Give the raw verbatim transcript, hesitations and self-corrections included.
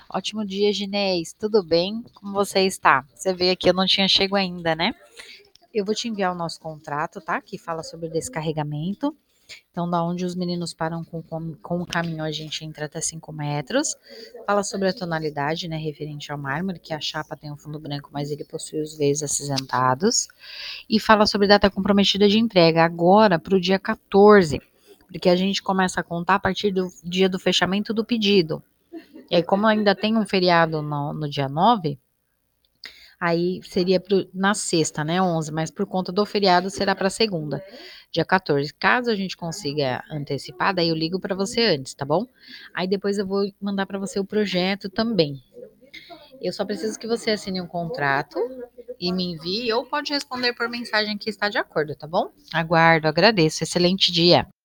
Ótimo dia, Ginés. Tudo bem? Como você está? Você veio aqui, eu não tinha chego ainda, né? Eu vou te enviar o nosso contrato, tá? Que fala sobre descarregamento. Então, da onde os meninos param com, com, com o caminhão, a gente entra até cinco metros. Fala sobre a tonalidade, né? Referente ao mármore, que a chapa tem um fundo branco, mas ele possui os veios acinzentados. E fala sobre data comprometida de entrega, agora para o dia quatorze. Porque a gente começa a contar a partir do dia do fechamento do pedido. E aí, como ainda tem um feriado no, no dia nove, aí seria pro, na sexta, né, onze, mas por conta do feriado será para segunda, dia quatorze. Caso a gente consiga antecipar, daí eu ligo para você antes, tá bom? Aí depois eu vou mandar para você o projeto também. Eu só preciso que você assine um contrato e me envie, ou pode responder por mensagem que está de acordo, tá bom? Aguardo, agradeço. Excelente dia.